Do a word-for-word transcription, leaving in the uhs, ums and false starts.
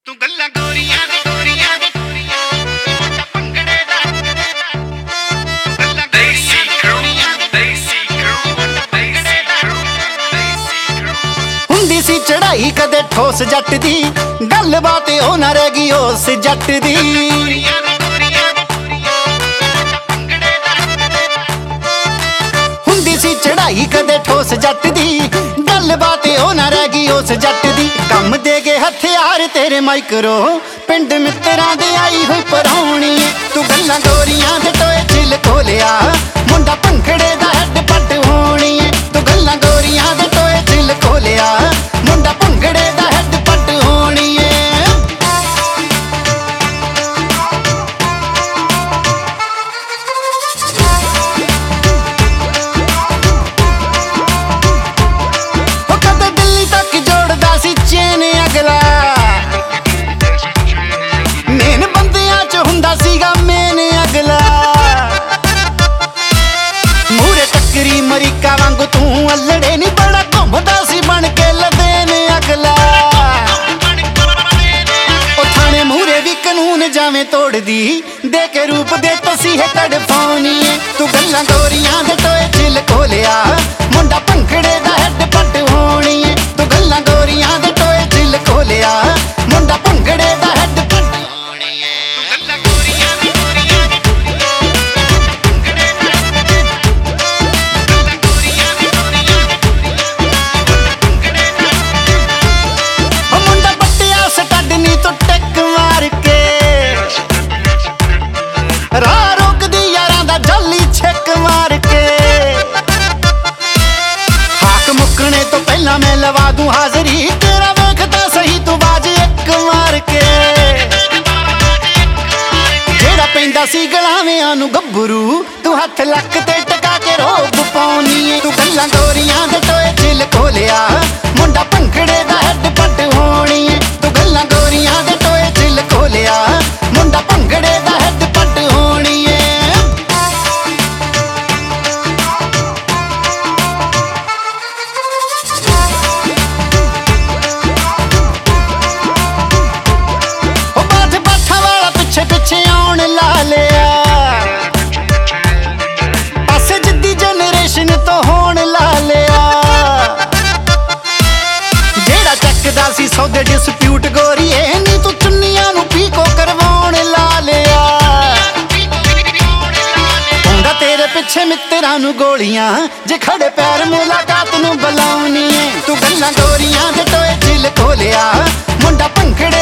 ਤੂੰ ਗੱਲਾਂ ਗੋਰੀਆਂ ਦੇ ਗੋਰੀਆਂ ਦੇ ਭੰਗੜੇ ਦਾ ਗੱਲਾਂ ਦੇਸੀ ਗੋਰੀਆਂ ਦੇ ਦੇਸੀ ਭੰਗੜੇ ਦਾ ਹੁੰਦੀ ਸੀ ਚੜਾਈ ਕਦੇ ਠੋਸ ਜੱਟ ਦੀ ਗੱਲਬਾਤ ਉਹ ਨਾ ਰਹਿ ਗਈ ਉਸ ਜੱਟ ਦੀ। ਹੁੰਦੀ ਸੀ ਚੜਾਈ ਕਦੇ ਠੋਸ ਜੱਟ ਦੀ ਗੱਲਬਾਤ ਉਹ ਨਾ ਰਹਿ ਗਈ ਉਸ ਜੱਟ ਦੀ। ਕੰਮ ਦੇ ਗਏ ਹਥਿਆਰ ਤੇਰੇ ਮਾਈਕਰੋ ਪਿੰਡ ਮਿੱਤਰਾਂ ਦੇ ਆਈ ਹੋਈ ਪਰੌਣੀ। ਤੂੰ ਗੱਲਾਂ ਗੋਰੀਆਂ ਦੇ ਟੋਏ ਛਿਲ ਖੋਲਿਆ ਮੁੰਡਾ ਭੰਗੜੇ ਦਾ ਹੈਡ ਪੱਟ ਹੋਣੀ। ਤੂੰ ਗੱਲਾਂ ਗੋਰੀਆਂ ਦੇ ਟੋਏ ਛਿਲ ਖੋਲਿਆ ਮੁੰਡਾ ਭੰਗੜੇ ਦਾ ਹੈਡ ਪੱਟ ਹੋਣੀ। ਅਮਰੀਕਾ ਵਾਂਗੂ ਤੂੰ ਅਲੜੇ ਨੀ ਬੜਾ ਘੁੰਮਦਾ ਸੀ ਬਣ ਕੇ ਲਦੇਨ ਅਗਲਾ। ਉਹ ਥਾਣੇ ਮੂਹਰੇ ਵੀ ਕਾਨੂੰਨ ਜਾਵੇਂ ਤੋੜਦੀ ਦੇ ਕੇ ਰੂਪ ਦੇ ਤਸੀਹੇ ਤੜਫਾਉਣੀ। ਤੂੰ ਗੱਲਾਂ ਗੋਰੀਆਂ ਦੇ ਟੋਏ ਛਿਲ ਖੋਲਿਆ ਮੁੰਡਾ ਭੰਗੜੇ ਦਾ ਹੈਡ ਪੱਟ ਹੋਣੀ। ਤੂੰ ਗੱਲਾਂ ਗੋਰੀਆਂ ਦੇ ਟੋਏ ਛਿਲ ਖੋਲਿਆ ਮੁੰਡਾ ਭੰਗੜੇ ਦਾ ਹੈਡ ਪੱਟ ਹੋਣੀ। ਗੱਲਾਂ ਗੋਰੀਆਂ ਦੇ ਗੋਰੀਆਂ ਦੇ ਰਾਹ ਰੋਕਦੀ ਯਾਰਾਂ ਦਾ ਜਾਲੀ ਛਿੱਕ ਮਾਰ ਕੇ। ਹਾਕ ਮੁੱਕਣੇ ਤੋਂ ਪਹਿਲਾਂ ਮੈਂ ਲਵਾ ਦੂੰ ਹਾਜ਼ਰੀ ਤੇਰਾ ਵੇਖਦਾ ਸਹੀ ਤੂੰ ਬਾਜ ਇੱਕ ਮਾਰ ਕੇ। ਜਿਹੜਾ ਪੈਂਦਾ ਸੀ ਗਲਾਵਿਆਂ ਨੂੰ ਗੱਭਰੂ ਤੂੰ ਹੱਥ ਲੱਕ ਤੇ ਟਕਾ ਕੇ ਰੋਬ ਪਾਉਣੀ। ਤੂੰ ਗੱਲਾਂ ਗੋਰੀਆਂ ਦੇ ਟੋਏ ਛਿਲ ਖੋਲਿਆ ਮੁੰਡਾ ਭੰਗੜੇ ਦਾ ਹੈਡ ਪੱਟ ਹੋਣੀ। ਤੂੰ ਗੱਲਾਂ ਗੋਰੀਆਂ ਦੇ ਟੋਏ ਛਿਲ ਖੋਲਿਆ ਮੁੰਡਾ ਭੰਗੜੇ ਦਾ ਹੈਡ ਪੱਟ ਹੋਣੀ। ਉਹ ਬਾਠ ਬਾਠਾਂ ਵਾਲਾ ਪਿੱਛੇ ਪਿੱਛੇ ਆਉਣ ਲਾ ਲਿਆ ਪਾਸੇ ਜਿੱਦੀ ਜਨਰੇਸ਼ਨ ਤੋਂ ਹੋਣ ਲਾ ਲਿਆ। ਜਿਹੜਾ ਚੱਕਦਾ ਸੀ ਸੌਦੇ ਡਿਸਪਿਊਟ ਗੋਰੀਏ ਨੀ ਤੂੰ ਚੁੰਨੀਆਂ ਨੂੰ ਪੀਕੋ ਕਰਵਾਉਣ ਲਾ ਲਿਆ। ਪਾਉਂਦਾ ਤੇਰੇ ਪਿੱਛੇ ਮਿੱਤਰਾਂ ਨੂੰ ਗੋਲੀਆਂ ਜੇ ਖੜੇ ਪੈਰ ਮੁਲਾਕਾਤ ਨੂੰ ਬੁਲਾਉਣੀ। ਤੂੰ ਗੱਲਾਂ ਗੋਰੀਆਂ ਦੇ ਟੋਏ ਛਿਲ ਖੋਲਿਆ ਮੁੰਡਾ ਭੰਗੜੇ